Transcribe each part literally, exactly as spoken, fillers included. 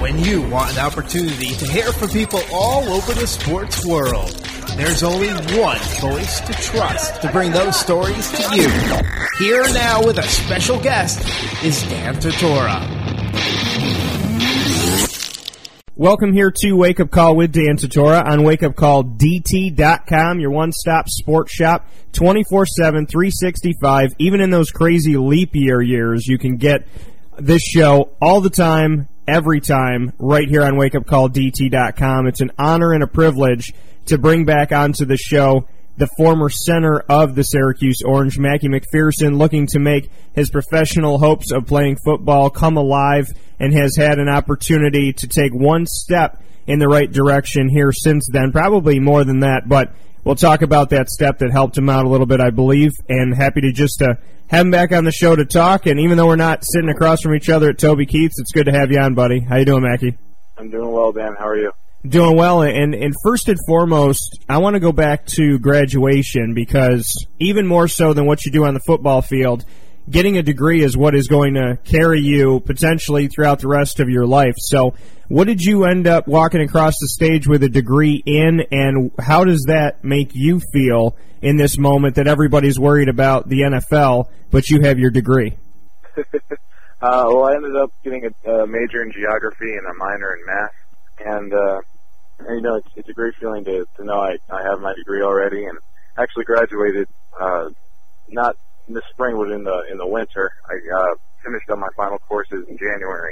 When you want an opportunity to hear from people all over the sports world, there's only one voice to trust to bring those stories to you. Here now with a special guest is Dan Tortora. Welcome here to Wake Up Call with Dan Tortora on wake up call d t dot com, your one-stop sports shop, twenty-four seven, three sixty-five. Even in those crazy leap year years, you can get this show all the time, every time, right here on wake up call d t dot com. It's an honor and a privilege to bring back onto the show the former center of the Syracuse Orange, Mackie McPherson, looking to make his professional hopes of playing football come alive, and has had an opportunity to take one step in the right direction here since then, probably more than that, but we'll talk about that step that helped him out a little bit, I believe, and happy to just uh, have him back on the show to talk. And even though we're not sitting across from each other at Toby Keith's, it's good to have you on, buddy. How you doing, Mackie? I'm doing well, Dan. How are you? Doing well, and, and first and foremost, I want to go back to graduation, because even more so than what you do on the football field, getting a degree is what is going to carry you potentially throughout the rest of your life. So what did you end up walking across the stage with a degree in, and how does that make you feel in this moment that everybody's worried about the N F L, but you have your degree? uh, well, I ended up getting a, a major in geography and a minor in math. And, uh, and, you know, it's, it's a great feeling to, to know I, I have my degree already, and actually graduated, uh, not in the spring, but in the, in the winter. I, uh, finished up my final courses in January.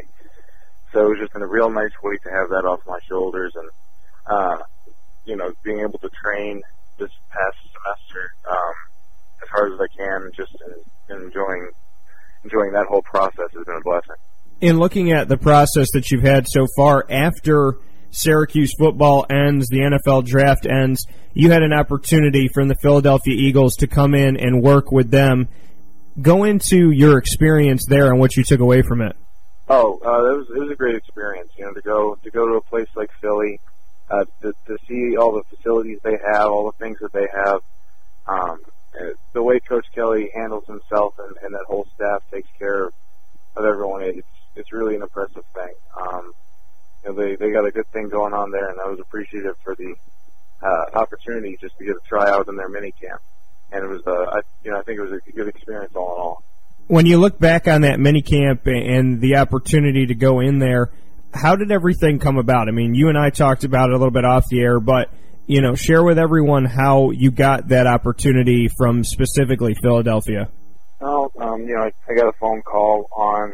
So it was just a real nice way to have that off my shoulders, and, uh, you know, being able to train this past semester, um, as hard as I can, just in, enjoying, enjoying that whole process has been a blessing. In looking at the process that you've had so far, after Syracuse football ends, the N F L draft ends, you had an opportunity from the Philadelphia Eagles to come in and work with them. Go into your experience there and what you took away from it. Oh, uh, it was it was a great experience. You know, to go to go to a place like Philly, uh, to, to see all the facilities they have, all the things that they have, um, the way Coach Kelly handles himself and, and that whole staff takes care of, of everyone. It's It's really an impressive thing. Um, you know, they they got a good thing going on there, and I was appreciative for the uh, opportunity just to get a tryout in their mini camp. And it was, uh, I, you know, I think it was a good experience all in all. When you look back on that mini camp and the opportunity to go in there, how did everything come about? I mean, you and I talked about it a little bit off the air, but you know, share with everyone how you got that opportunity from specifically Philadelphia. Well, um, you know, I, I got a phone call on.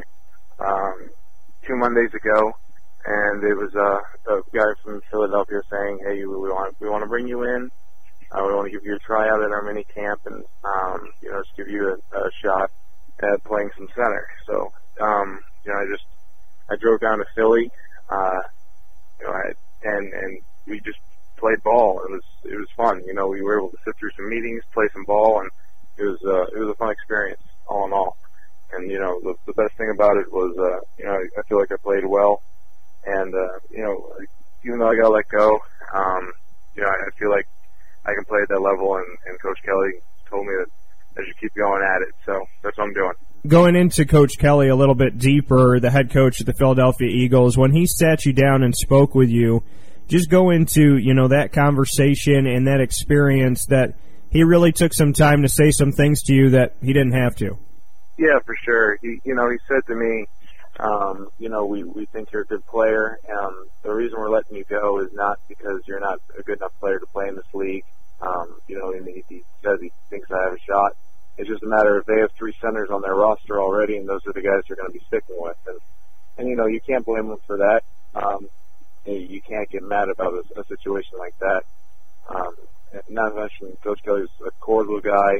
Um, two Mondays ago, and it was uh, a guy from Philadelphia saying, "Hey, we want we want to bring you in. Uh, we want to give you a tryout at our mini camp, and um, you know, just give you a, a shot at playing some center." So, um, you know, I just I drove down to Philly, uh, you know, I, and and we just played ball. It was it was fun. You know, we were able to sit through some meetings, play some ball, and it was uh, it was a fun experience all in all. And, you know, the, the best thing about it was, uh, you know, I feel like I played well. And, uh, you know, even though I got let go, um, you know, I feel like I can play at that level. And, and Coach Kelly told me that I should keep going at it. So that's what I'm doing. Going into Coach Kelly a little bit deeper, the head coach of the Philadelphia Eagles, when he sat you down and spoke with you, just go into, you know, that conversation and that experience that he really took some time to say some things to you that he didn't have to. Yeah, for sure. He, you know, he said to me, um, you know, we, we think you're a good player. Um, the reason we're letting you go is not because you're not a good enough player to play in this league. Um, you know, and he, he says he thinks I have a shot. It's just a matter of they have three centers on their roster already, and those are the guys they're going to be sticking with. And, and you know, you can't blame them for that. Um, you can't get mad about a, a situation like that. Um, not to mention, Coach Kelly's a cordial guy,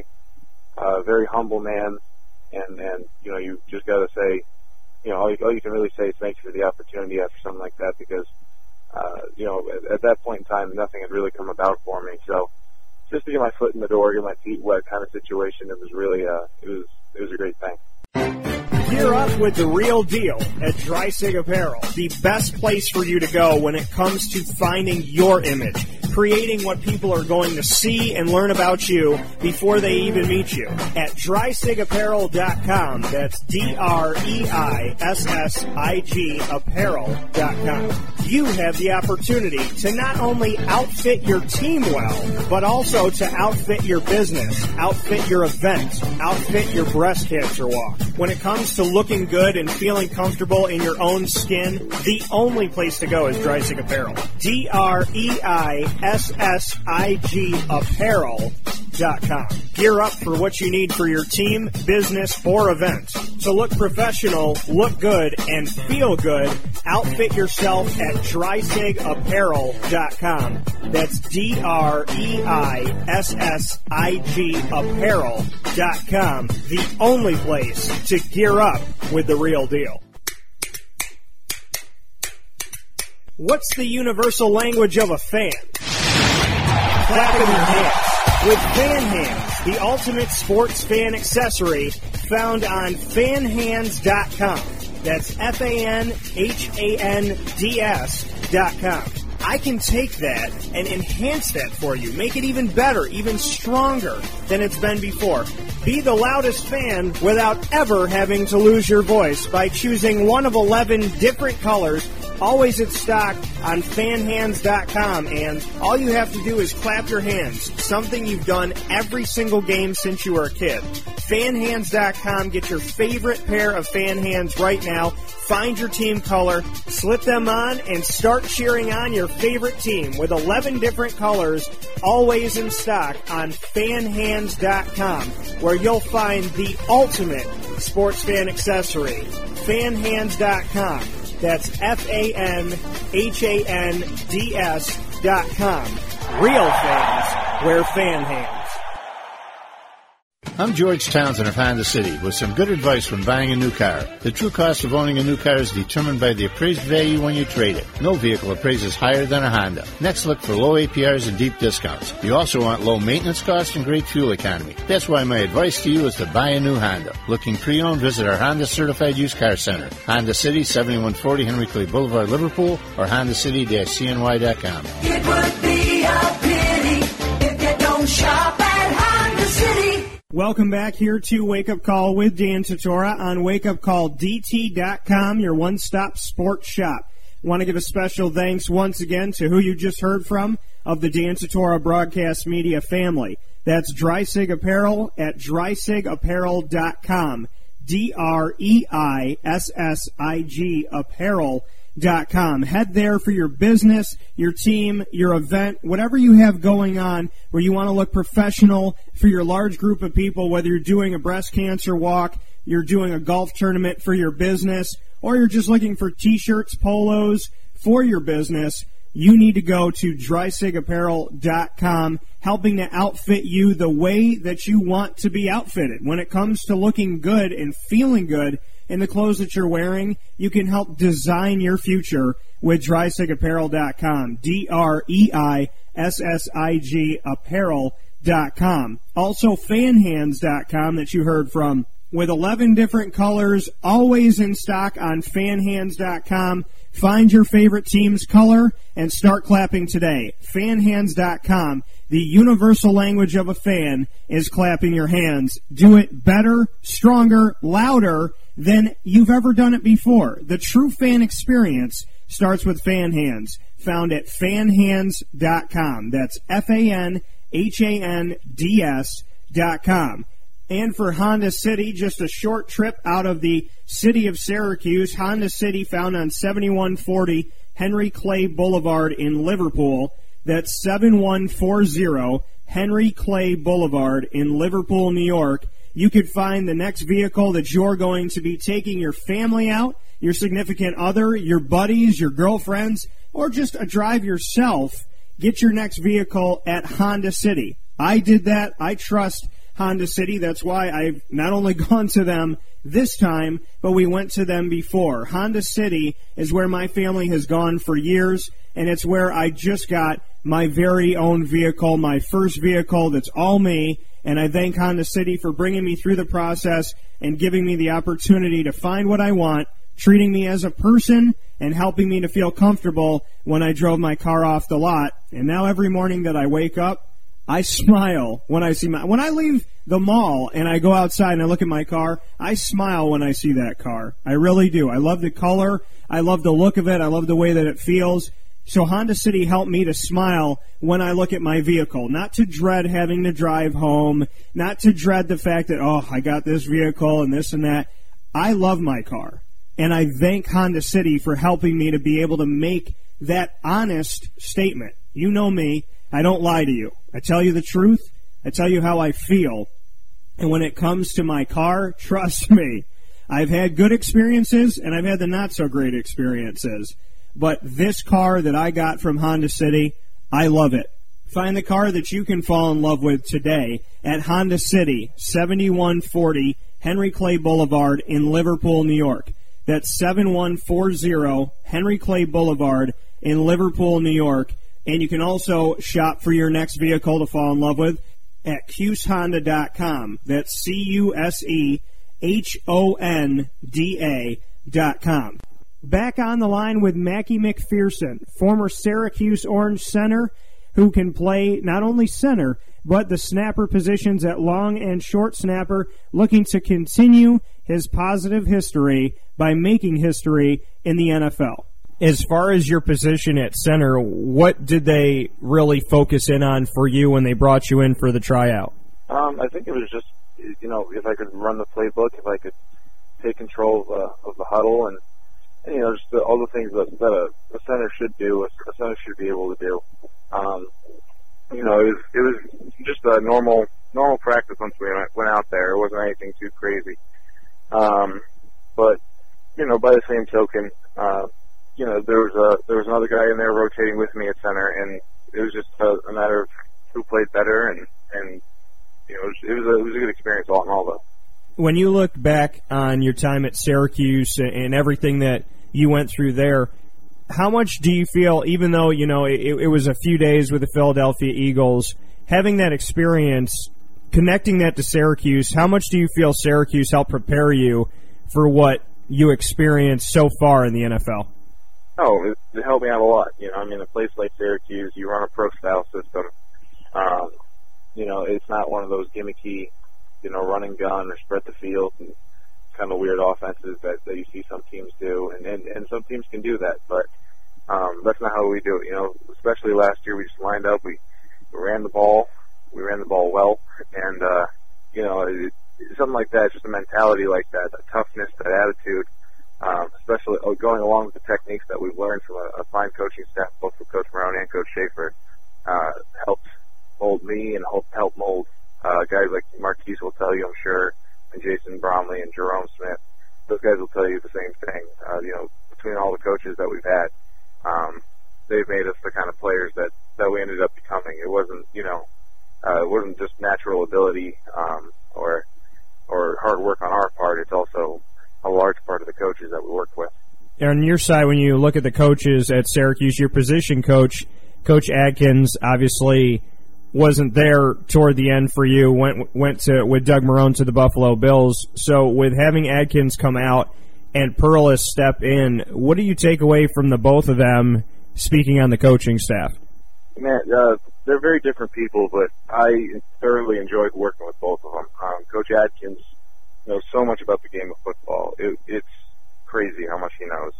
a uh, very humble man. And, and, you know, you just got to say, you know, all you, all you can really say is thank you for the opportunity after something like that, because, uh, you know, at, at that point in time, nothing had really come about for me. So just to get my foot in the door, get my feet wet kind of situation, it was really, uh, it was, it was a great thing. Gear up with the real deal at Dry Sig Apparel, the best place for you to go when it comes to finding your image. creating what people are going to see and learn about you before they even meet you at dry sig apparel dot com. That's D R E I S S I G apparel dot com. You have the opportunity to not only outfit your team well, but also to outfit your business, outfit your event, outfit your breast cancer walk. When it comes to looking good and feeling comfortable in your own skin, the only place to go is Dry Sig Apparel. D R E I S S I G apparel dot com. Gear up for what you need for your team, business, or event. So look professional, look good, and feel good. Outfit yourself at dry sig apparel dot com. That's D R E I S S I G apparel dot com. The only place to gear up with the real deal. What's the universal language of a fan? Clapping your hands. With Fan Hands, the ultimate sports fan accessory, found on fan hands dot com. That's F A N H A N D S dot com. I can take that and enhance that for you, make it even better, even stronger than it's been before. Be the loudest fan without ever having to lose your voice by choosing one of eleven different colors, always in stock on fan hands dot com, and all you have to do is clap your hands, something you've done every single game since you were a kid. fan hands dot com, get your favorite pair of fan hands right now, find your team color, slip them on, and start cheering on your favorite team with eleven different colors, always in stock on fan hands dot com, where you'll find the ultimate sports fan accessory. fan hands dot com. That's F A N H A N D S dot com. Real fans wear fan hands. I'm George Townsend of Honda City with some good advice when buying a new car. The true cost of owning a new car is determined by the appraised value when you trade it. No vehicle appraises higher than a Honda. Next, look for low A P Rs and deep discounts. You also want low maintenance costs and great fuel economy. That's why my advice to you is to buy a new Honda. Looking pre-owned, visit our Honda Certified Used Car Center. Honda City, seventy-one forty Henry Clay Boulevard, Liverpool, or honda city dash c n y dot com. It would be a pity if you don't shop at Honda City. Welcome back here to Wake Up Call with Dan Tortora on wake up call d t dot com, your one-stop sports shop. Want to give a special thanks once again to who you just heard from of the Dan Tortora Broadcast Media family. That's Dry Sig Apparel at dry sig apparel dot com. D R E I S S I G apparel dot com. Head there for your business, your team, your event, whatever you have going on where you want to look professional for your large group of people, whether you're doing a breast cancer walk, you're doing a golf tournament for your business, or you're just looking for t-shirts, polos for your business. You need to go to dry sig apparel dot com, helping to outfit you the way that you want to be outfitted. When it comes to looking good and feeling good in the clothes that you're wearing, you can help design your future with dry sig apparel dot com. D R E I S S I G apparel dot com. Also fan hands dot com that you heard from, with eleven different colors, always in stock on fan hands dot com. Find your favorite team's color and start clapping today. fan hands dot com. The universal language of a fan is clapping your hands. Do it better, stronger, louder than you've ever done it before. The true fan experience starts with Fan Hands, found at fan hands dot com. That's F A N H A N D S dot com. And for Honda City, just a short trip out of the city of Syracuse, Honda City, found on seventy-one forty Henry Clay Boulevard in Liverpool. That's seventy-one forty Henry Clay Boulevard in Liverpool, New York. You could find the next vehicle that you're going to be taking your family out, your significant other, your buddies, your girlfriends, or just a drive yourself. Get your next vehicle at Honda City. I did that. I trust Honda City. That's why I've not only gone to them this time, but we went to them before. Honda City is where my family has gone for years, and it's where I just got my very own vehicle, my first vehicle that's all me, and I thank Honda City for bringing me through the process and giving me the opportunity to find what I want, treating me as a person, and helping me to feel comfortable when I drove my car off the lot. And now every morning that I wake up, I smile when I see my, when I leave the mall and I go outside and I look at my car, I smile when I see that car. I really do. I love the color. I love the look of it. I love the way that it feels. So Honda City helped me to smile when I look at my vehicle, not to dread having to drive home, not to dread the fact that, oh, I got this vehicle and this and that. I love my car, and I thank Honda City for helping me to be able to make that honest statement. You know me. I don't lie to you. I tell you the truth. I tell you how I feel. And when it comes to my car, trust me, I've had good experiences and I've had the not-so-great experiences. But this car that I got from Honda City, I love it. Find the car that you can fall in love with today at Honda City, seventy-one forty Henry Clay Boulevard in Liverpool, New York. That's seventy-one forty Henry Clay Boulevard in Liverpool, New York. And you can also shop for your next vehicle to fall in love with at cuse honda dot com. That's C U S E H O N D A dot com. Back on the line with Mackie McPherson, former Syracuse Orange center, who can play not only center, but the snapper positions at long and short snapper, looking to continue his positive history by making history in the N F L. As far as your position at center, what did they really focus in on for you when they brought you in for the tryout? Um, I think it was just, you know, if I could run the playbook, if I could take control of, uh, of the huddle, and, and, you know, just the, all the things that, that a, a center should do, a, a center should be able to do. Um, you know, it was, it was just a normal normal practice once we went, went out there. It wasn't anything too crazy. Um, but, you know, by the same token, uh, you know, there was a there was another guy in there rotating with me at center, and it was just a, a matter of who played better, and, and you know, it was, it was a it was a good experience all in all, though. When you look back on your time at Syracuse and everything that you went through there, how much do you feel, even though, you know, it, it was a few days with the Philadelphia Eagles, having that experience, connecting that to Syracuse, how much do you feel Syracuse helped prepare you for what you experienced so far in the N F L? Oh, it, it helped me out a lot. You know, I mean, a place like Syracuse, you run a pro-style system. Um, you know, it's not one of those gimmicky, you know, run and gun or spread the field and kind of weird offenses that, that you see some teams do. And, and, and some teams can do that, but um, that's not how we do it. You know, especially last year, we just lined up, we, we ran the ball, we ran the ball well, and, uh, you know, it, something like that, just a mentality like that, that toughness, that attitude, um, especially going along with the techniques that we've learned from a, a fine coaching staff, both from Coach Marone and Coach Schaefer, uh, helped mold me and help, help mold uh, guys like Marquise will tell you, I'm sure, and Jason Bromley and Jerome Smith. Those guys will tell you the same thing. Uh, you know, between all the coaches that we've had, um, they've made us the kind of players that, that we ended up becoming. It wasn't, you know, uh, it wasn't just natural ability um, or or hard work on our part. It's also a large part of the coaches that we worked with. On your side, when you look at the coaches at Syracuse, your position coach, Coach Adkins, obviously wasn't there toward the end for you, went went to with Doug Marone to the Buffalo Bills. So with having Adkins come out and Perlis step in, what do you take away from the both of them, speaking on the coaching staff? Man, uh, they're very different people, but I thoroughly enjoyed working with both of them. Um, Coach Adkins knows so much about the game of football. It, it's crazy how much he knows.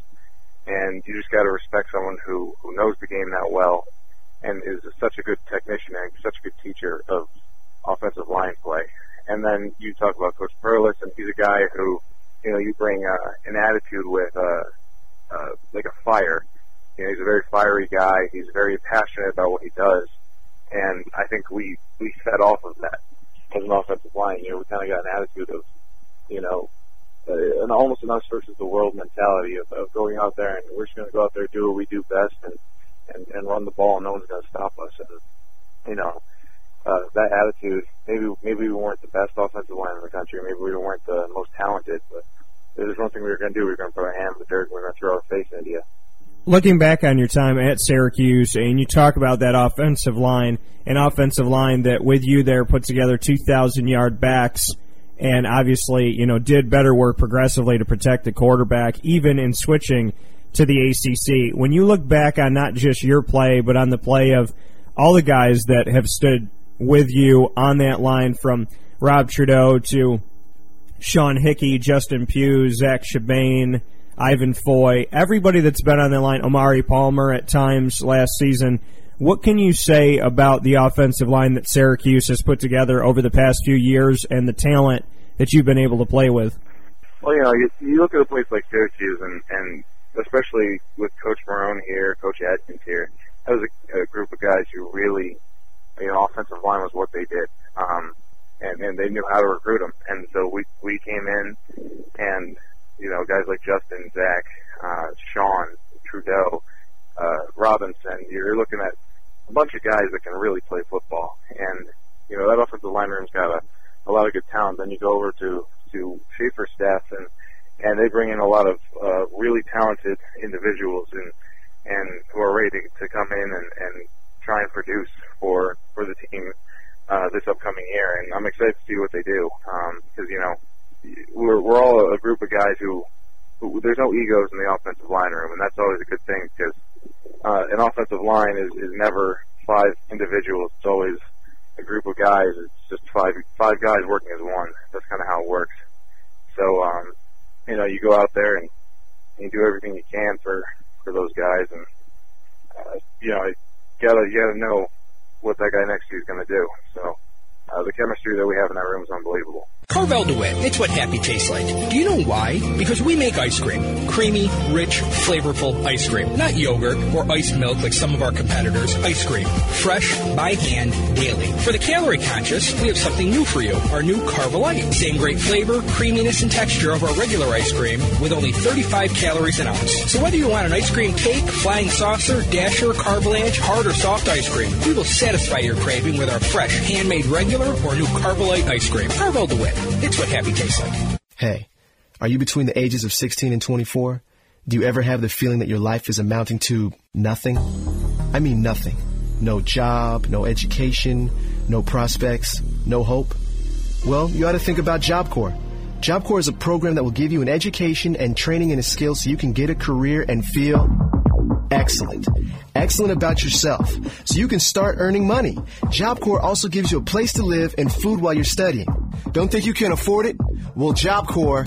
And you just got to respect someone who, who knows the game that well and is such a good technician and such a good teacher of offensive line play. And then you talk about Coach Perlis, and he's a guy who, you know, you bring uh, an attitude with uh, uh, like a fire. You know, he's a very fiery guy. He's very passionate about what he does. And I think we, we fed off of that as an offensive line. You know, we kind of got an attitude of, you know, uh, an almost an us versus the world mentality of, of going out there and we're just going to go out there and do what we do best and, and, and run the ball and no one's going to stop us. And, you know, uh, that attitude, maybe maybe we weren't the best offensive line in the country. Maybe we weren't the most talented, but there's one thing we were going to do. We were going to put our hand in the dirt and we were going to throw our face into you. Looking back on your time at Syracuse, and you talk about that offensive line, an offensive line that with you there put together two thousand yard backs and obviously, you know, did better work progressively to protect the quarterback, even in switching to the A C C. When you look back on not just your play, but on the play of all the guys that have stood with you on that line, from Rob Trudeau to Sean Hickey, Justin Pugh, Zach Chabane, Ivan Foy, everybody that's been on the line, Omari Palmer at times last season, what can you say about the offensive line that Syracuse has put together over the past few years and the talent that you've been able to play with? Well, you know, you, you look at a place like Syracuse, and, and especially with Coach Marone here, Coach Adkins here, that was a, a group of guys who really, you know, offensive line was what they did. Um, and, and they knew how to recruit them. And so we, we came in, and, you know, guys like Justin, Zach, uh, Sean, Trudeau, uh, Robinson, you're looking at a bunch of guys that can really play football. And, you know, that offensive line room's got a, a lot of good talent. Then you go over to, to Schaefer's staff, and, and they bring in a lot of, uh, really talented individuals and, and who are ready to, to come in and, and try and produce for, for the team, uh, this upcoming year. And I'm excited to see what they do. Um, cause, you know, we're, we're all a group of guys who, who, there's no egos in the offensive line room, and that's always a good thing, because, uh, an offensive line is, is never five individuals. It's always a group of guys. It's just five, five guys working as one. That's kind of how it works. So, um, you know, you go out there and you do everything you can for, for those guys, and, uh, you know, you gotta, you gotta know what that guy next to you is gonna do. So, uh, the chemistry that we have in that room is unbelievable. Carvel DeWitt, it's what happy tastes like. Do you know why? Because we make ice cream. Creamy, rich, flavorful ice cream. Not yogurt or iced milk like some of our competitors. Ice cream. Fresh, by hand, daily. For the calorie conscious, we have something new for you. Our new Carvelite. Same great flavor, creaminess, and texture of our regular ice cream with only thirty-five calories an ounce. So whether you want an ice cream cake, flying saucer, dasher, carvelange, hard or soft ice cream, we will satisfy your craving with our fresh, handmade regular or new Carvelite ice cream. Carvel DeWitt. It's what happy tastes like. Hey, are you between the ages of sixteen and twenty-four? Do you ever have the feeling that your life is amounting to nothing? I mean nothing. No job, no education, no prospects, no hope? Well, you ought to think about Job Corps. Job Corps is a program that will give you an education and training and a skill so you can get a career and feel excellent. Excellent about yourself, so you can start earning money. Job Corps also gives you a place to live and food while you're studying. Don't think you can afford it? Well, Job Corps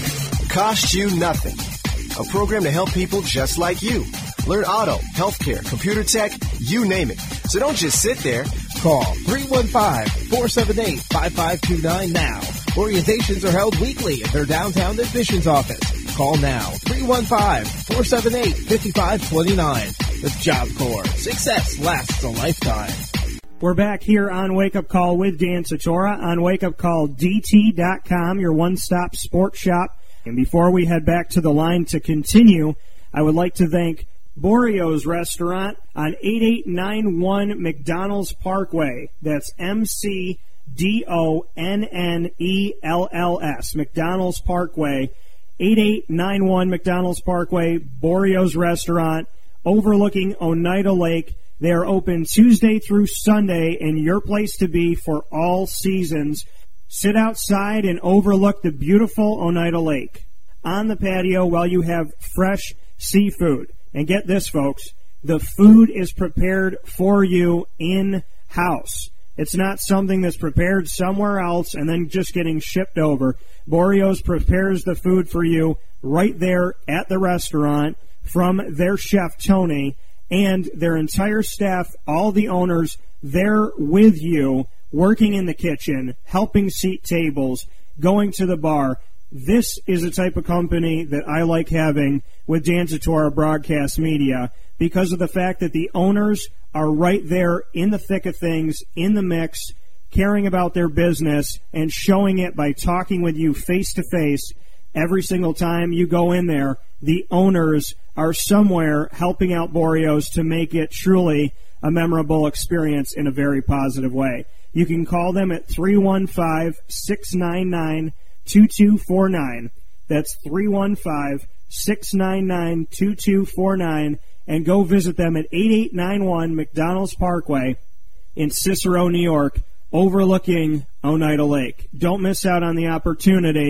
costs you nothing. A program to help people just like you. Learn auto, healthcare, computer tech, you name it. So don't just sit there. Call three one five, four seven eight, five five two nine now. Orientations are held weekly at their downtown admissions office. Call now, three one five, four seven eight, five five two nine. With Job Corps, success lasts a lifetime. We're back here on Wake Up Call with Dan Tortora on wake up call d t dot com, your one-stop sports shop. And before we head back to the line to continue, I would like to thank Borio's Restaurant on eighty-eight ninety-one McDonald's Parkway. That's M C D O N N E L L S, McDonald's Parkway, eighty-eight ninety-one McDonald's Parkway, Borio's Restaurant, overlooking Oneida Lake. They are open Tuesday through Sunday, and your place to be for all seasons. Sit outside and overlook the beautiful Oneida Lake on the patio while you have fresh seafood. And get this, folks, the food is prepared for you in-house. It's not something that's prepared somewhere else and then just getting shipped over. Borio's prepares the food for you right there at the restaurant from their chef, Tony, and their entire staff, all the owners, they're with you, working in the kitchen, helping seat tables, going to the bar. This is the type of company that I like having with Dan Tortora Broadcast Media because of the fact that the owners are right there in the thick of things, in the mix, caring about their business and showing it by talking with you face to face every single time you go in there. The owners are somewhere helping out Borio's to make it truly a memorable experience in a very positive way. You can call them at three one five, six nine nine, two two four nine. That's three one five, six nine nine, two two four nine. And go visit them at eighty-eight ninety-one McDonald's Parkway in Cicero, New York, overlooking Oneida Lake. Don't miss out on the opportunity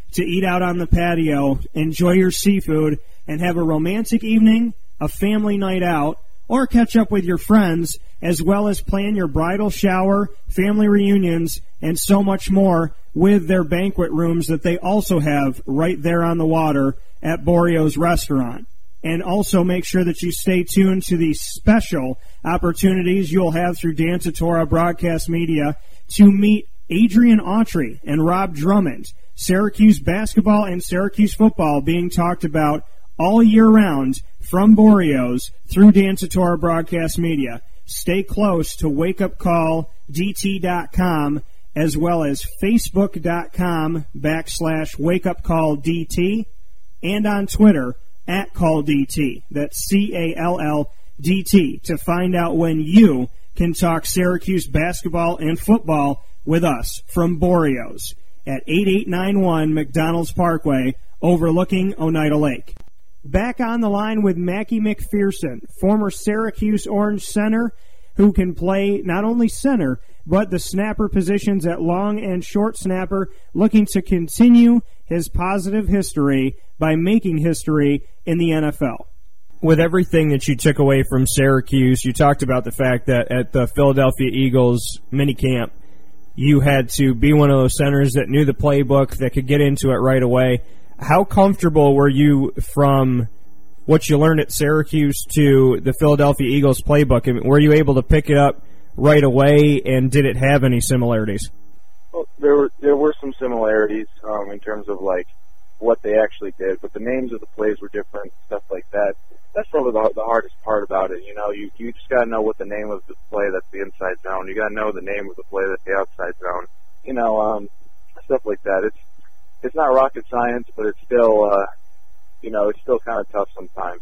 to eat out on the patio, enjoy your seafood, and have a romantic evening, a family night out, or catch up with your friends, as well as plan your bridal shower, family reunions, and so much more with their banquet rooms that they also have right there on the water at Boreo's restaurant. And also make sure that you stay tuned to the special opportunities you'll have through Dan Tortora Broadcast Media to meet Adrian Autry and Rob Drummond. Syracuse basketball and Syracuse football being talked about all year round from Boreo's through Dan Tortora Broadcast Media. Stay close to wake up call d t dot com as well as facebook.com backslash wakeupcalldt and on Twitter at CallDT. That's C A L L D T to find out when you can talk Syracuse basketball and football with us from Boreo's at eighty-eight ninety-one McDonald's Parkway overlooking Oneida Lake. Back on the line with Mackie McPherson, former Syracuse Orange center who can play not only center but the snapper positions at long and short snapper, looking to continue his positive history by making history in the N F L. With everything that you took away from Syracuse, you talked about the fact that at the Philadelphia Eagles minicamp, you had to be one of those centers that knew the playbook, that could get into it right away. How comfortable were you from what you learned at Syracuse to the Philadelphia Eagles playbook? I mean, were you able to pick it up right away, and did it have any similarities? Well, there were there were some similarities um, in terms of like what they actually did, but the names of the plays were different, stuff like that. That's probably the, the hardest part about it. You know, you you just got to know what the name of the play that's the inside zone. You got to know the name of the play that's the outside zone. You know, um, stuff like that. It's it's not rocket science, but it's still uh, you know it's still kind of tough sometimes.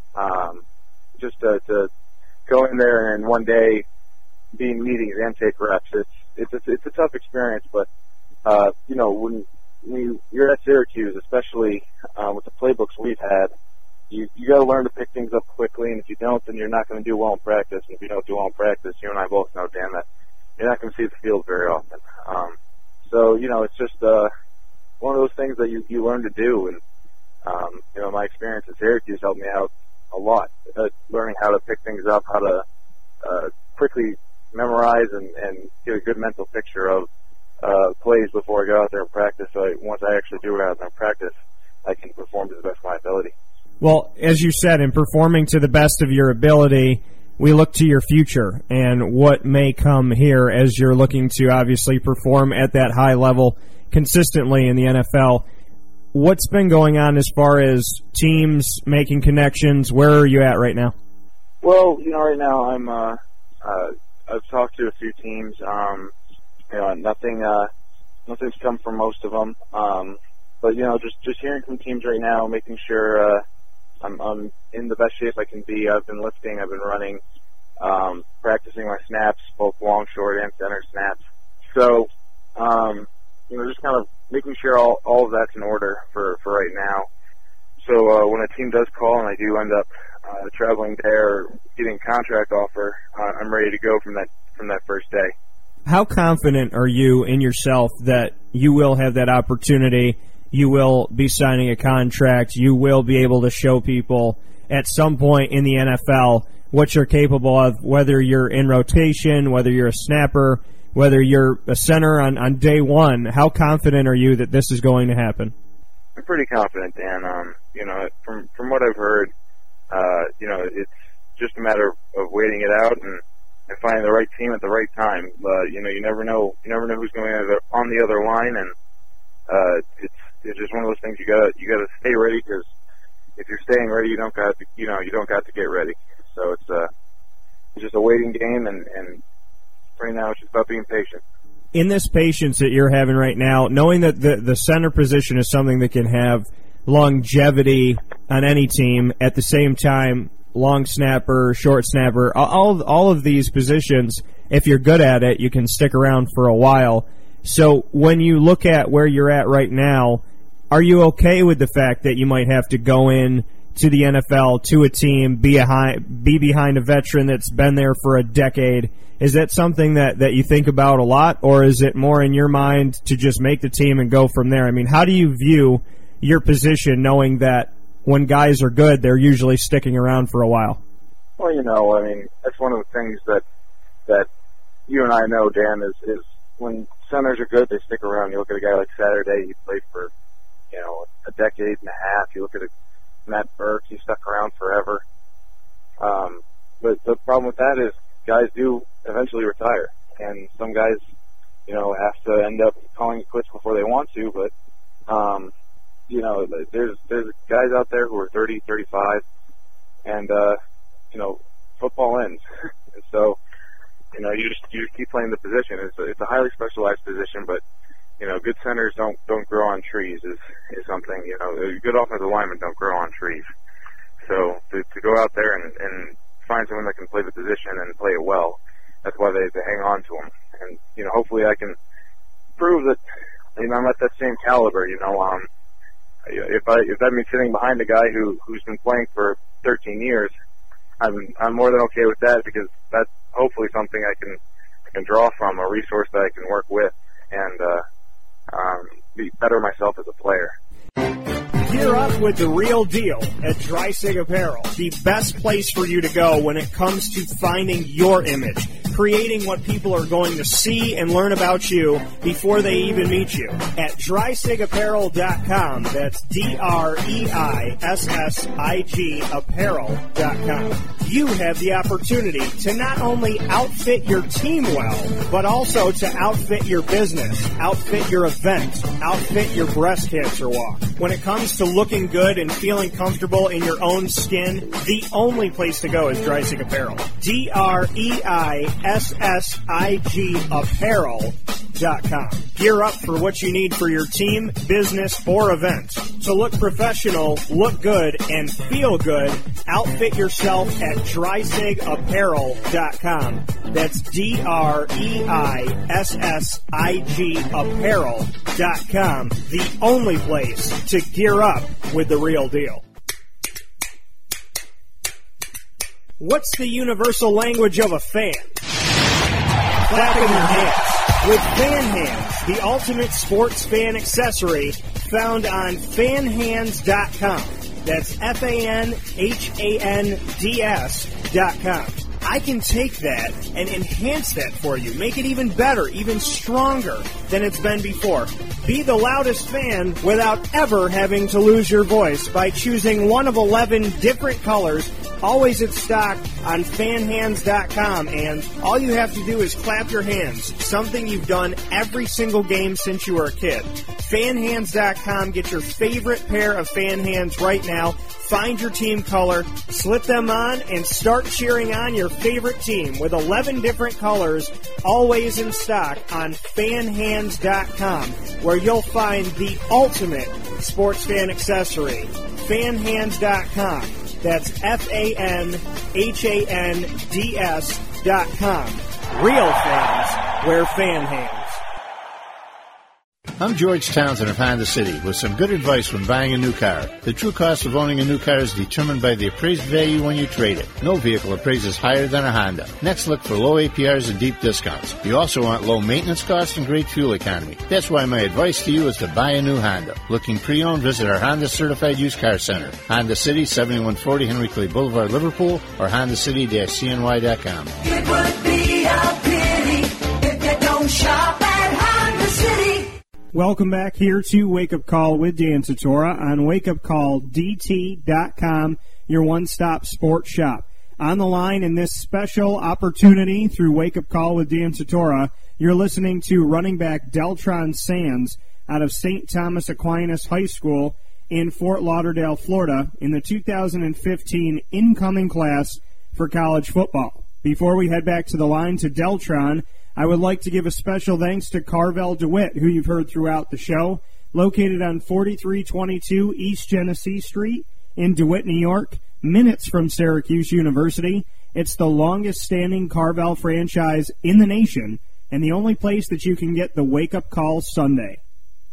Um, just to, to go in there and one day be in meetings and take reps. It's it's a, it's a tough experience, but uh, you know when when you, you're at Syracuse, especially uh, with the playbooks we've had, you you got to learn to pick things up quickly, and if you don't, then you're not going to do well in practice. And if you don't do well in practice, you and I both know, Dan, that you're not going to see the field very often. Um, so you know, it's just uh, one of those things that you you learn to do, and um, you know, my experience at Syracuse helped me out a lot, uh, learning how to pick things up, how to uh, quickly memorize and, and get a good mental picture of uh, plays before I go out there and practice. So I, once I actually do it out there and practice, I can perform to the best of my ability. Well, as you said, in performing to the best of your ability, we look to your future and what may come here as you're looking to obviously perform at that high level consistently in the N F L. What's been going on as far as teams making connections? Where are you at right now? Well, you know, right now I'm uh, uh, I've talked to a few teams. Um, you know, nothing uh, nothing's come from most of them. Um, but you know, just just hearing from teams right now, making sure uh, I'm, I'm in the best shape I can be. I've been lifting, I've been running, um, practicing my snaps, both long, short, and center snaps. So, um, you know, just kind of making sure all all of that's in order for for right now. So uh, when a team does call and I do end up uh, traveling there, or getting a contract offer, uh, I'm ready to go from that from that first day. How confident are you in yourself that you will have that opportunity? You will be signing a contract. You will be able to show people at some point in the N F L what you're capable of, whether you're in rotation, whether you're a snapper, whether you're a center on, on day one. How confident are you that this is going to happen? I'm pretty confident, Dan. Um, you know, from from what I've heard, uh, you know, it's just a matter of waiting it out and, and finding the right team at the right time. Uh, you know, you never know. You never know who's going on the other line, and uh, it's it's just one of those things you gotta you gotta stay ready, because if you're staying ready, you don't got to, you know you don't got to get ready. So it's uh it's just a waiting game, and and right now it's just about being patient. In this patience that you're having right now, knowing that the, the center position is something that can have longevity on any team, at the same time, long snapper, short snapper, all, all of these positions, if you're good at it, you can stick around for a while. So when you look at where you're at right now, are you okay with the fact that you might have to go in to the N F L, to a team, be, a, be behind a veteran that's been there for a decade. Is that something that, that you think about a lot, or is it more in your mind to just make the team and go from there? I mean, how do you view your position knowing that when guys are good, they're usually sticking around for a while? Well, you know, I mean, that's one of the things that that you and I know, Dan, is, is when centers are good, they stick around. You look at a guy like Saturday, he played for, you know, a decade and a half. You look at a, Matt Burke, he stuck around forever. Um, but the problem with that is guys do eventually retire, and some guys, you know, have to end up calling it quits before they want to. But um, you know, there's there's guys out there who are thirty, thirty-five, and uh, you know, football ends, and so you know, you just you just keep playing the position. It's a, it's a highly specialized position, but you know, good centers don't don't grow on trees is is something. You know, good offensive linemen don't grow on trees. So to, to go out there and, and find someone that can play the position and play it well, that's why they, they hang on to them. And you know, hopefully I can prove that you know I'm at that same caliber. You know, um, if I if that means sitting behind a guy who who's been playing for thirteen years, I'm I'm more than okay with that, because that's hopefully something I can I can draw from, a resource that I can work with, and uh, um, be better myself as a player. Gear up with the real deal at Dreisig Apparel, the best place for you to go when it comes to finding your image, creating what people are going to see and learn about you before they even meet you. At dreisig apparel dot com, that's D R E I S S I G apparel dot com. You have the opportunity to not only outfit your team well, but also to outfit your business, outfit your event, outfit your breast cancer walk. When it comes to looking good and feeling comfortable in your own skin, the only place to go is Dreisig Apparel. D R E I S S I G apparel dot com. Gear up for what you need for your team, business, or event. To look professional, look good, and feel good, outfit yourself at dreisig apparel dot com. That's D R E I S S I G apparel dot com. The only place to gear up with the real deal. What's the universal language of a fan? Clapping your hands. With Fan Hands, the ultimate sports fan accessory, found on fan hands dot com. That's F A N H A N D S dot com. I can take that and enhance that for you, make it even better, even stronger than it's been before. Be the loudest fan without ever having to lose your voice by choosing one of eleven different colors, always in stock on fan hands dot com. And all you have to do is clap your hands, something you've done every single game since you were a kid. fan hands dot com, get your favorite pair of fan hands right now. Find your team color, slip them on, and start cheering on your favorite team with eleven different colors, always in stock on fan hands dot com, where you'll find the ultimate sports fan accessory. fan hands dot com. That's F A N H A N D S dot com. Real fans wear fan hands. I'm George Townsend of Honda City with some good advice when buying a new car. The true cost of owning a new car is determined by the appraised value when you trade it. No vehicle appraises higher than a Honda. Next, look for low A P Rs and deep discounts. You also want low maintenance costs and great fuel economy. That's why my advice to you is to buy a new Honda. Looking pre-owned, visit our Honda Certified Used Car Center. Honda City, seventy-one forty Henry Clay Boulevard, Liverpool, or honda city dash c n y dot com. It would be a pity if you don't shop at Honda City. Welcome back here to Wake Up Call with Dan Tortora on wake up call d t dot com, your one-stop sports shop. On the line in this special opportunity through Wake Up Call with Dan Tortora, you're listening to running back Deltron Sands out of Saint Thomas Aquinas High School in Fort Lauderdale, Florida, in the two thousand fifteen incoming class for college football. Before we head back to the line to Deltron, I would like to give a special thanks to Carvel DeWitt, who you've heard throughout the show, located on forty-three twenty-two East Genesee Street in DeWitt, New York, minutes from Syracuse University. It's the longest-standing Carvel franchise in the nation and the only place that you can get the Wake Up Call Sunday.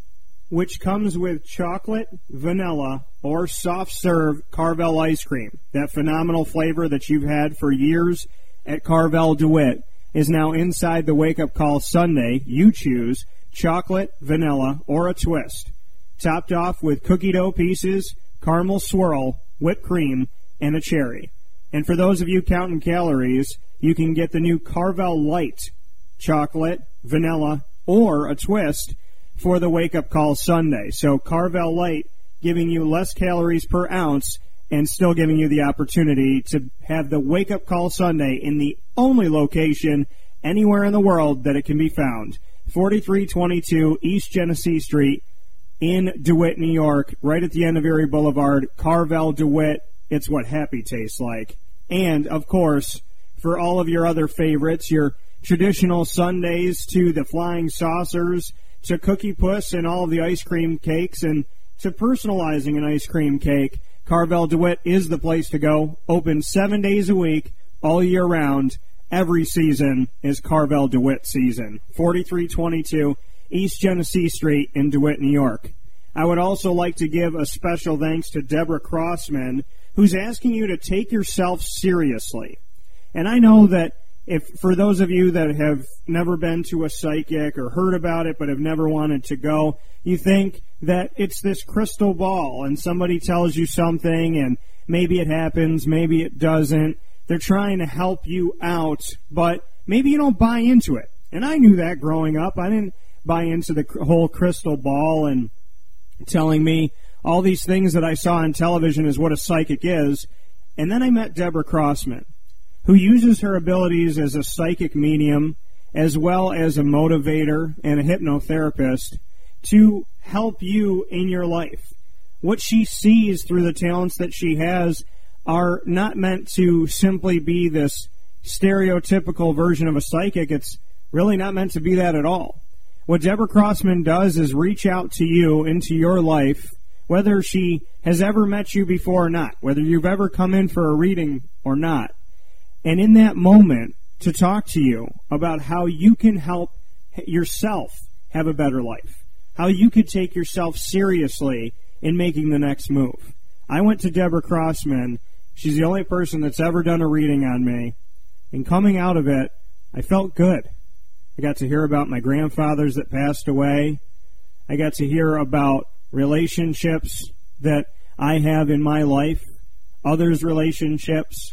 which comes with chocolate, vanilla, or soft serve Carvel ice cream. That phenomenal flavor that you've had for years at Carvel DeWitt is now inside the Wake Up Call Sundae. You choose chocolate, vanilla, or a twist. Topped off with cookie dough pieces, caramel swirl, whipped cream, and a cherry. And for those of you counting calories, you can get the new Carvel Light, chocolate, vanilla, or a twist for the Wake Up Call Sundae. So Carvel Light giving you less calories per ounce and still giving you the opportunity to have the Wake Up Call Sundae in the only location anywhere in the world that it can be found. forty-three twenty-two East Genesee Street in DeWitt, New York, right at the end of Erie Boulevard. Carvel DeWitt, it's what happy tastes like. And, of course, for all of your other favorites, your traditional sundaes to the flying saucers, to Cookie Puss and all of the ice cream cakes, and to personalizing an ice cream cake, Carvel DeWitt is the place to go. Open seven days a week, all year round. Every season is Carvel DeWitt season. forty-three twenty-two East Genesee Street in DeWitt, New York. I would also like to give a special thanks to Deborah Crossman, who's asking you to take yourself seriously. And I know that if for those of you that have never been to a psychic or heard about it but have never wanted to go, you think that it's this crystal ball and somebody tells you something and maybe it happens, maybe it doesn't. They're trying to help you out, but maybe you don't buy into it. And I knew that growing up. I didn't buy into the whole crystal ball and telling me all these things that I saw on television is what a psychic is. And then I met Deborah Crossman, who uses her abilities as a psychic medium as well as a motivator and a hypnotherapist to help you in your life. What she sees through the talents that she has are not meant to simply be this stereotypical version of a psychic. It's really not meant to be that at all. What Deborah Crossman does is reach out to you into your life, whether she has ever met you before or not, whether you've ever come in for a reading or not, and in that moment to talk to you about how you can help yourself have a better life, how you could take yourself seriously in making the next move. I went to Deborah Crossman. She's the only person that's ever done a reading on me, and coming out of it, I felt good. I got to hear about my grandfathers that passed away. I got to hear about relationships that I have in my life, others' relationships.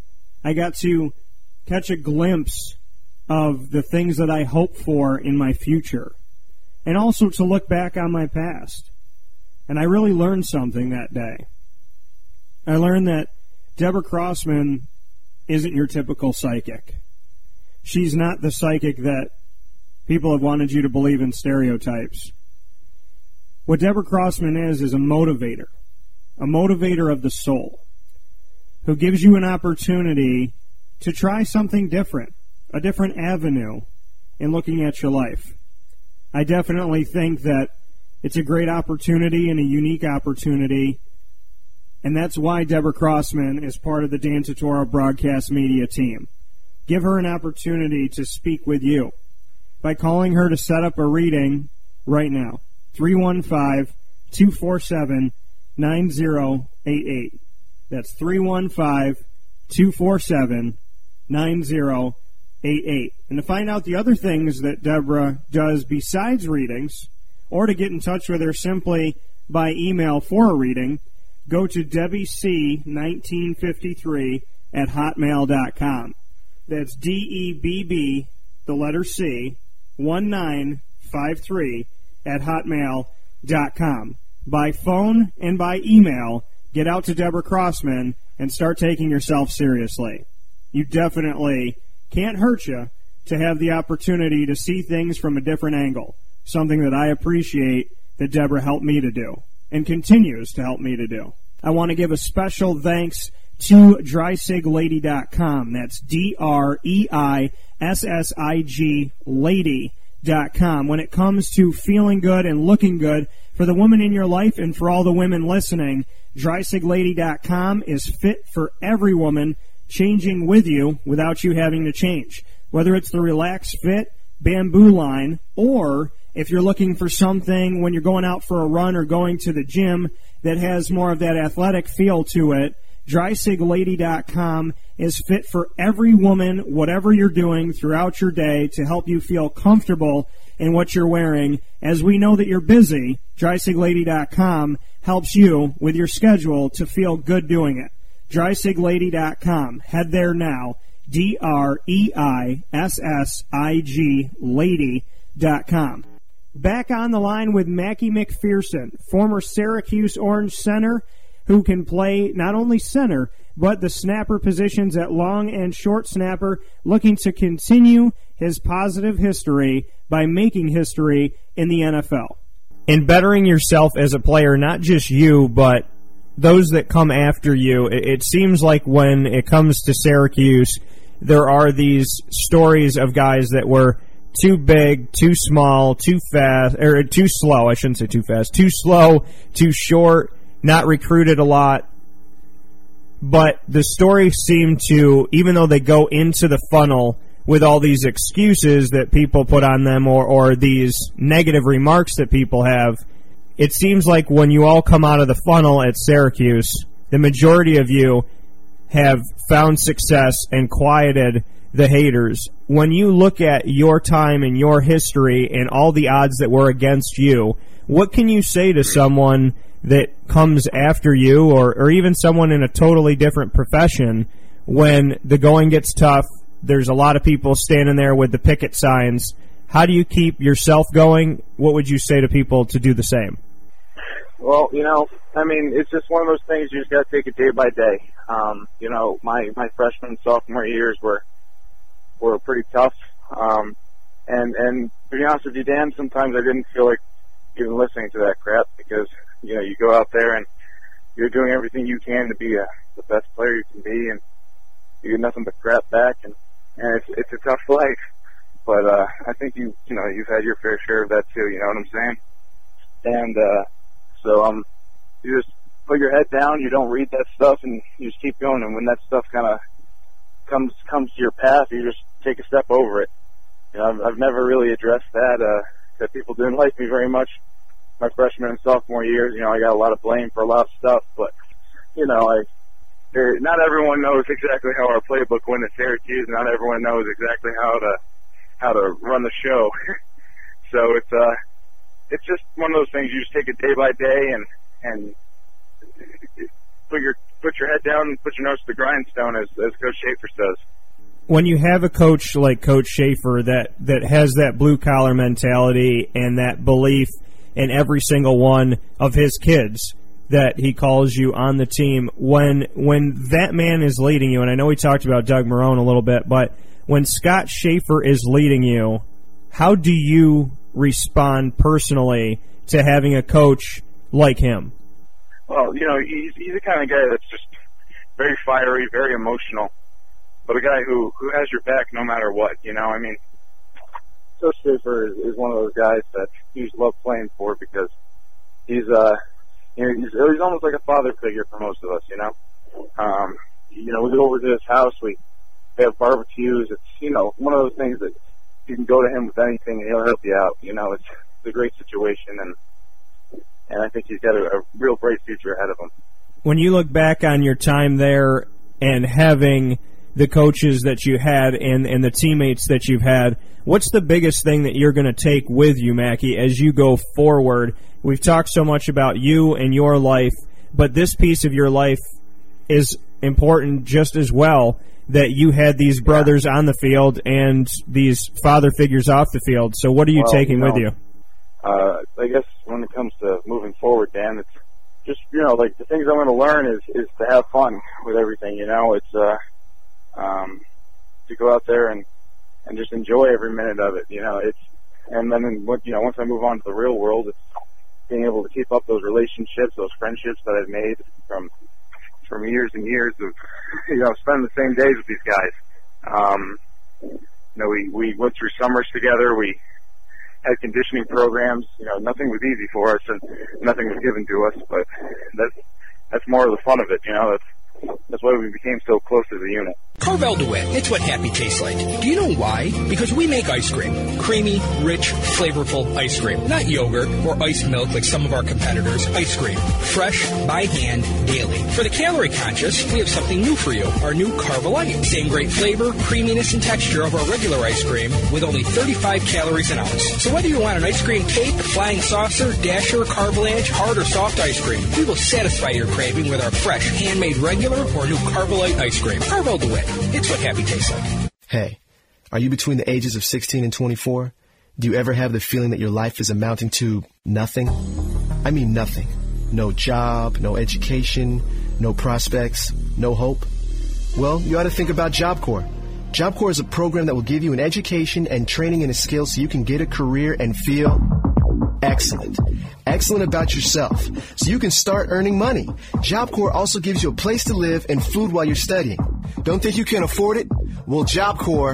I got to catch a glimpse of the things that I hope for in my future, and also to look back on my past. And I really learned something that day. I learned that Deborah Crossman isn't your typical psychic. She's not the psychic that people have wanted you to believe in stereotypes. What Deborah Crossman is, is a motivator, a motivator of the soul, who gives you an opportunity to try something different, a different avenue in looking at your life. I definitely think that it's a great opportunity and a unique opportunity, and that's why Deborah Crossman is part of the Dan Tortora broadcast media team. Give her an opportunity to speak with you by calling her to set up a reading right now. three one five, two four seven, nine zero eight eight. That's three one five, two four seven, nine zero eight eight. And to find out the other things that Deborah does besides readings, or to get in touch with her simply by email for a reading, go to Debbie C nineteen fifty-three at hotmail dot com. That's D E B B, the letter C, one nine five three at hotmail dot com. By phone and by email, get out to Deborah Crossman and start taking yourself seriously. You definitely can't hurt you to have the opportunity to see things from a different angle, something that I appreciate that Deborah helped me to do and continues to help me to do. I want to give a special thanks to dry sig lady dot com. That's D R E I S S I G lady dot com. When it comes to feeling good and looking good for the woman in your life and for all the women listening, dry sig lady dot com is fit for every woman, changing with you without you having to change. Whether it's the Relax Fit, Bamboo line, or if you're looking for something when you're going out for a run or going to the gym that has more of that athletic feel to it, dry sig lady dot com is fit for every woman, whatever you're doing throughout your day, to help you feel comfortable in what you're wearing. As we know that you're busy, dry sig lady dot com helps you with your schedule to feel good doing it. dry sig lady dot com. Head there now. D R E I S S I G lady dot com. Back on the line with Mackie McPherson, former Syracuse Orange center, who can play not only center, but the snapper positions at long and short snapper, looking to continue his positive history by making history in the N F L. In bettering yourself as a player, not just you, but those that come after you, it seems like when it comes to Syracuse, there are these stories of guys that were too big, too small, too fast, or too slow, I shouldn't say too fast, too slow, too short, not recruited a lot. But the stories seem to, even though they go into the funnel with all these excuses that people put on them, or, or these negative remarks that people have, it seems like when you all come out of the funnel at Syracuse, the majority of you have found success and quieted the haters. When you look at your time and your history and all the odds that were against you, what can you say to someone that comes after you, or, or even someone in a totally different profession, when the going gets tough, there's a lot of people standing there with the picket signs? How do you keep yourself going? What would you say to people to do the same? Well, you know, I mean, it's just one of those things you just got to take it day by day. Um, you know, my, my freshman and sophomore years were were pretty tough. Um, and, and to be honest with you, Dan, sometimes I didn't feel like even listening to that crap, because, you know, you go out there and you're doing everything you can to be a, the best player you can be, and you get nothing but crap back, and, and it's, it's a tough life. But, uh, I think you, you know, you've had your fair share of that too, you know what I'm saying? And, uh, so, um, you just put your head down, you don't read that stuff, and you just keep going, and when that stuff kind of comes, comes to your path, you just take a step over it. You know, I've, I've never really addressed that, uh, that people didn't like me very much my freshman and sophomore years. You know, I got a lot of blame for a lot of stuff, but, you know, I, there, not everyone knows exactly how our playbook went at Syracuse. Not everyone knows exactly how to, how to run the show. So it's, uh, it's just one of those things. You just take it day by day and, and put your, put your head down and put your nose to the grindstone, as, as Coach Schaefer says. When you have a coach like Coach Schaefer that, that has that blue-collar mentality and that belief in every single one of his kids that he calls you on the team, when when that man is leading you, and I know we talked about Doug Marrone a little bit, but when Scott Schaefer is leading you, how do you respond personally to having a coach like him? Well, you know, he's, he's the kind of guy that's just very fiery, very emotional, but a guy who, who has your back no matter what, you know. I mean, Coach Schaefer is, is one of those guys that you just love playing for, because he's, uh, you know, he's, he's almost like a father figure for most of us, you know. Um, you know, we go over to his house, we have barbecues. It's, you know, one of those things that you can go to him with anything and he'll help you out. You know, it's, it's a great situation, and and I think he's got a, a real bright future ahead of him. When you look back on your time there and having the coaches that you had and, and the teammates that you've had, what's the biggest thing that you're going to take with you, Mackie, as you go forward? We've talked so much about you and your life, but this piece of your life is important just as well, that you had these brothers yeah. on the field and these father figures off the field. So what are you well, taking you know, with you? Uh, I guess when it comes to moving forward, Dan, it's just, you know, like the things I'm going to learn is, is to have fun with everything, you know. It's, uh, um, to go out there and, and just enjoy every minute of it, you know. It's, and then, you know, once I move on to the real world, it's being able to keep up those relationships, those friendships that I've made from, from years and years of, you know, spending the same days with these guys. Um, you know, we, we went through summers together. We had conditioning programs. You know, nothing was easy for us and nothing was given to us, but that's, that's more of the fun of it, you know. That's, that's why we became so close as a unit. Carvel DeWitt, it's what happy tastes like. Do you know why? Because we make ice cream. Creamy, rich, flavorful ice cream. Not yogurt or iced milk like some of our competitors. Ice cream. Fresh, by hand, daily. For the calorie conscious, we have something new for you. Our new Carvelite. Same great flavor, creaminess, and texture of our regular ice cream with only thirty-five calories an ounce. So whether you want an ice cream cake, flying saucer, dasher, carvalanche, hard or soft ice cream, we will satisfy your craving with our fresh, handmade regular or new Carvelite ice cream. Carvel DeWitt. It's what happy tastes like. Hey, are you between the ages of sixteen and twenty-four? Do you ever have the feeling that your life is amounting to nothing? I mean nothing. No job, no education, no prospects, no hope? Well, you ought to think about Job Corps. Job Corps is a program that will give you an education and training in a skill so you can get a career and feel excellent. Excellent about yourself, so you can start earning money. Job Corps also gives you a place to live and food while you're studying. Don't think you can afford it? Well, Job Corps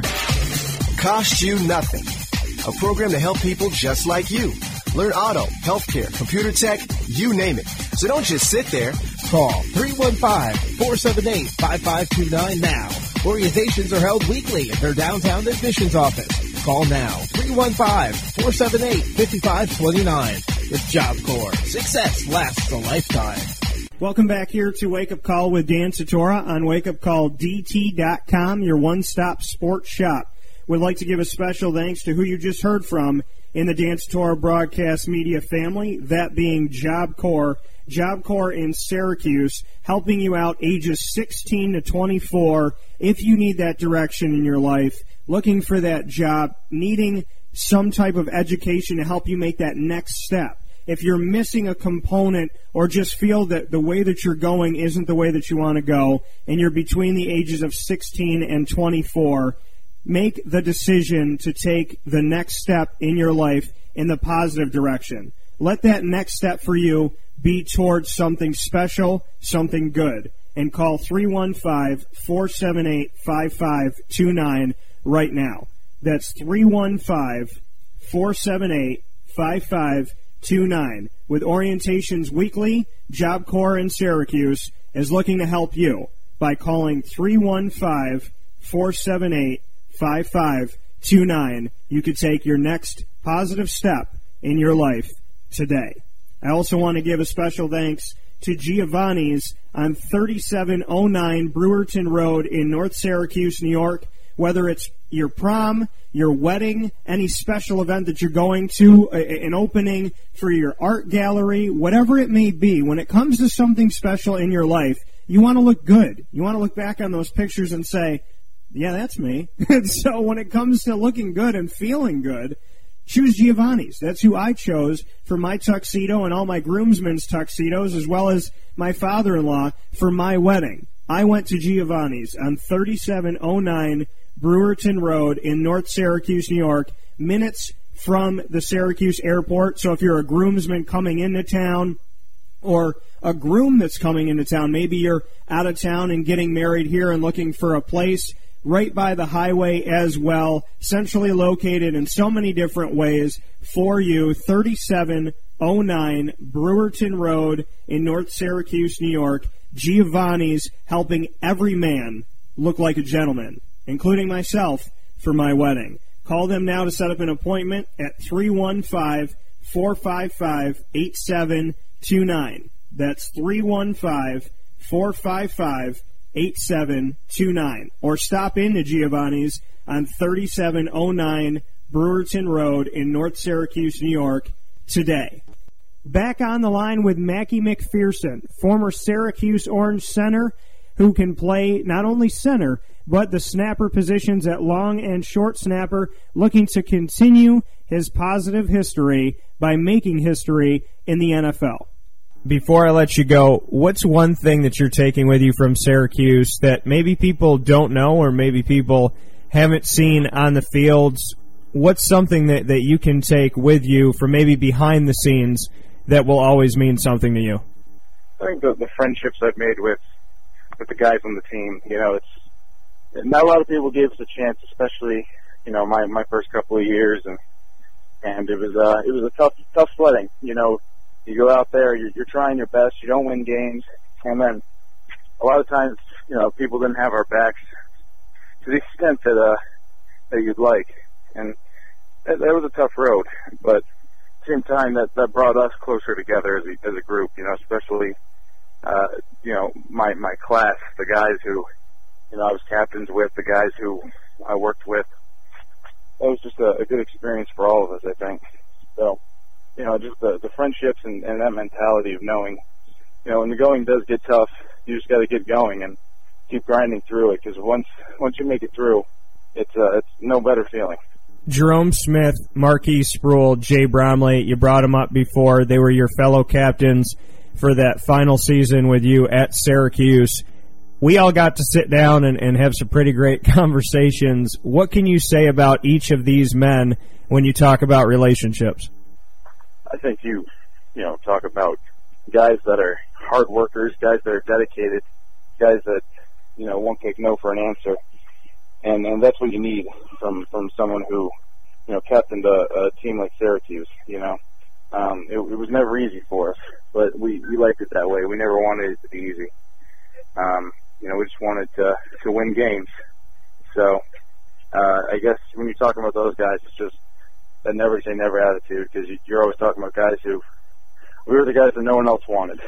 costs you nothing. A program to help people just like you. Learn auto, healthcare, computer tech, you name it. So don't just sit there. Call three one five, four seven eight, five five two nine now. Orientations are held weekly at their downtown admissions office. Call now, three one five, four seven eight, five five two nine. With Job Corps, success lasts a lifetime. Welcome back here to Wake Up Call with Dan Tortora on wake up call d t dot com, your one-stop sports shop. We'd like to give a special thanks to who you just heard from in the Dan Tortora broadcast media family, that being Job Corps. Job Corps in Syracuse, helping you out ages sixteen to twenty-four if you need that direction in your life, looking for that job, needing some type of education to help you make that next step. If you're missing a component or just feel that the way that you're going isn't the way that you want to go, and you're between the ages of sixteen and twenty-four, make the decision to take the next step in your life in the positive direction. Let that next step for you be towards something special, something good. And call three one five, four seven eight, five five two nine right now. That's three one five, four seven eight, five five two nine. With orientations weekly, Job Corps in Syracuse is looking to help you by calling three one five, four seven eight, five five two nine. You could take your next positive step in your life today. I also want to give a special thanks to Giovanni's on thirty-seven oh nine Brewerton Road in North Syracuse, New York. Whether it's your prom, your wedding, any special event that you're going to, an opening for your art gallery, whatever it may be, when it comes to something special in your life, you want to look good. You want to look back on those pictures and say, yeah, that's me. And so when it comes to looking good and feeling good, choose Giovanni's. That's who I chose for my tuxedo and all my groomsmen's tuxedos, as well as my father-in-law for my wedding. I went to Giovanni's on thirty-seven oh nine Brewerton Road in North Syracuse, New York, minutes from the Syracuse airport. So if you're a groomsman coming into town or a groom that's coming into town, maybe you're out of town and getting married here and looking for a place right by the highway as well, centrally located in so many different ways for you, thirty-seven oh nine Brewerton Road in North Syracuse, New York. Giovanni's, helping every man look like a gentleman, including myself, for my wedding. Call them now to set up an appointment at three one five, four five five, eight seven two nine. That's three one five, four five five, eight seven two nine. Or stop into Giovanni's on thirty-seven oh nine Brewerton Road in North Syracuse, New York, today. Back on the line with Mackie McPherson, former Syracuse Orange center, who can play not only center, but the snapper positions at long and short snapper, looking to continue his positive history by making history in the N F L. Before I let you go, what's one thing that you're taking with you from Syracuse that maybe people don't know or maybe people haven't seen on the fields? What's something that, that you can take with you from maybe behind the scenes that will always mean something to you? I think the, the friendships I've made with with the guys on the team, you know, it's not a lot of people gave us a chance, especially, you know, my my first couple of years, and and it was uh it was a tough tough sledding. You know, you go out there, you're, you're trying your best, you don't win games, and then a lot of times, you know, people didn't have our backs to the extent that uh, that you'd like, and that, that was a tough road. But at the same time, that that brought us closer together as a, as a group. You know, especially uh, you know my my class, the guys who you know I was captains with, the guys who I worked with. That was just a, a good experience for all of us, I think. So, you know, just the, the friendships and, and that mentality of knowing, you know, when the going does get tough, you just got to get going and keep grinding through it, because once once you make it through, it's uh, it's no better feeling. Jerome Smith, Marquis Sproul, Jay Bromley, you brought them up before. They were your fellow captains for that final season with you at Syracuse. We all got to sit down and, and have some pretty great conversations. What can you say about each of these men when you talk about relationships? I think you, you know, talk about guys that are hard workers, guys that are dedicated, guys that, you know, won't take no for an answer. And and that's what you need from, from someone who, you know, captained a, a team like Syracuse, you know. Um, it, it was never easy for us, but we, we liked it that way. We never wanted it to be easy. Um, you know, we just wanted to, to win games. So, uh, I guess when you're talking about those guys, it's just that never say never attitude, because you're always talking about guys who, we were the guys that no one else wanted.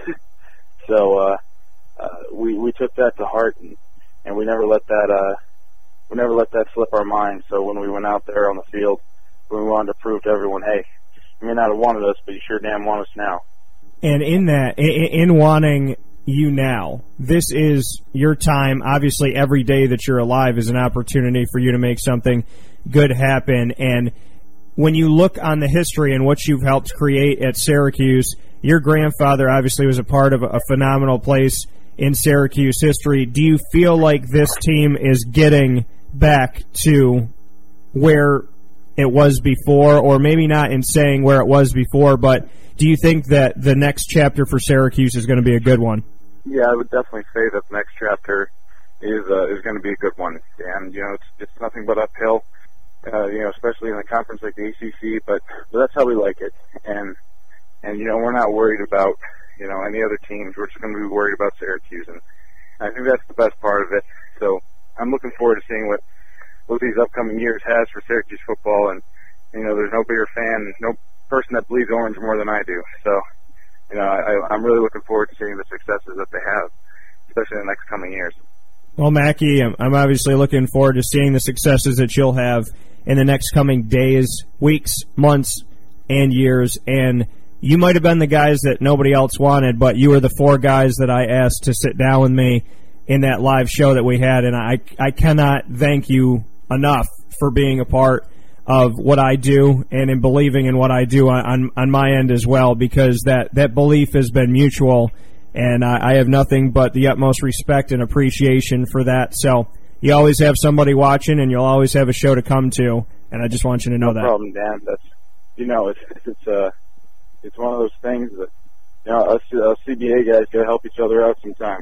so, uh, uh, we, we took that to heart, and, and we never let that, uh, we never let that slip our minds. So when we went out there on the field, we wanted to prove to everyone, hey, you may not have wanted us, but you sure damn want us now. And in that, in, in wanting you now, this is your time. Obviously, every day that you're alive is an opportunity for you to make something good happen. And when you look on the history and what you've helped create at Syracuse, your grandfather obviously was a part of a phenomenal place in Syracuse history. Do you feel like this team is getting back to where it was before, or maybe not in saying where it was before, but do you think that the next chapter for Syracuse is going to be a good one? Yeah, I would definitely say that the next chapter is uh, is going to be a good one. And, you know, it's, it's nothing but uphill, uh, you know, especially in a conference like the A C C, but, but that's how we like it. And, and, you know, we're not worried about, you know, any other teams. We're just going to be worried about Syracuse. And I think that's the best part of it. So I'm looking forward to seeing what, what these upcoming years has for Syracuse football. And, you know, there's no bigger fan, no person that bleeds orange more than I do. So, you know, I, I'm really looking forward to seeing the successes that they have, especially in the next coming years. Well, Mackie, I'm obviously looking forward to seeing the successes that you'll have in the next coming days, weeks, months, and years. And you might have been the guys that nobody else wanted, but you were the four guys that I asked to sit down with me in that live show that we had. And I, I cannot thank you enough for being a part of what I do and in believing in what I do on, on, on my end as well, because that, that belief has been mutual, and I, I have nothing but the utmost respect and appreciation for that. So you always have somebody watching, and you'll always have a show to come to, and I just want you to know no that. No problem, Dan. That's, you know, it's it's uh, it's one of those things that, you know, us, us C B A guys got to help each other out sometimes.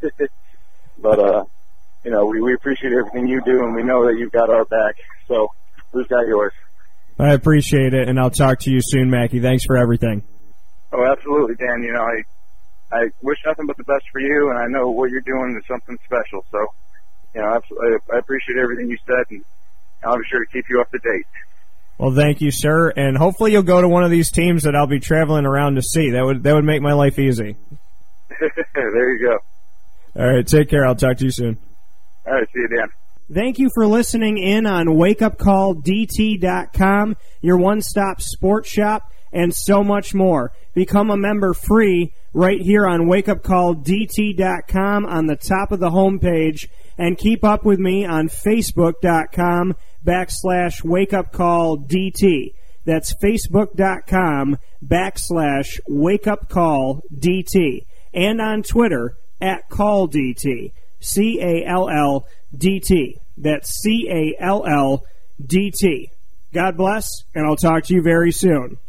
But, uh, you know, we, we appreciate everything you do, and we know that you've got our back. So who's got yours? I appreciate it, and I'll talk to you soon, Mackie. Thanks for everything. Oh, absolutely, Dan. You know, I I wish nothing but the best for you, and I know what you're doing is something special. So, you know, absolutely, I appreciate everything you said, and I'll be sure to keep you up to date. Well, thank you, sir, and hopefully you'll go to one of these teams that I'll be traveling around to see. That would that would make my life easy. There you go. All right, take care. I'll talk to you soon. All right, see you, Dan. Thank you for listening in on wake up call d t dot com, your one-stop sports shop, and so much more. Become a member free right here on wake up call d t dot com on the top of the homepage, and keep up with me on facebook.com backslash wakeupcalldt. That's facebook.com backslash wakeupcalldt. And on Twitter at CallDT. C A L L D T. That's C A L L D T. God bless, and I'll talk to you very soon.